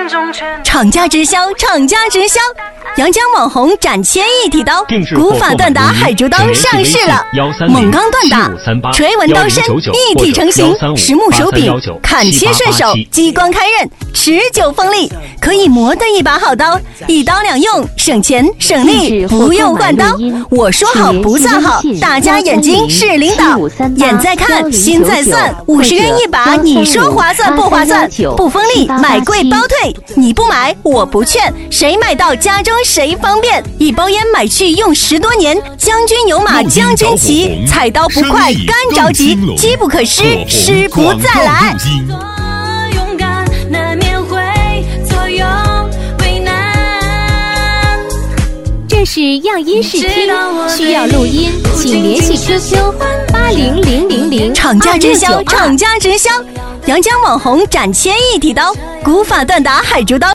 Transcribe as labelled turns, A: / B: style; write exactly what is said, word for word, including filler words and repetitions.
A: 厂家直销，厂家直销，阳江网红斩千亿剃刀，古法锻打海竹刀上市了，猛钢锻打，垂纹刀身，一体成型，实木手柄，砍切顺手，激光开刃，持久锋利，可以磨的一把好刀，一刀两用，省钱省力，不用换刀。我说好不算好，大家眼睛是领导，眼在看，心在算，五十元一把，你说划算不划算？不锋利，买贵包退，你不买我不劝，谁买到家中谁方便，一包烟买去用十多年，将军有马将军骑，菜刀不快干着急，机不可失，失不再来。
B: 这是样音视听，需要录音请联系 Q Q 八零零零零。
A: 厂家直销，厂家直销，阳江网红斩千亿剃刀，古法锻打海竹刀。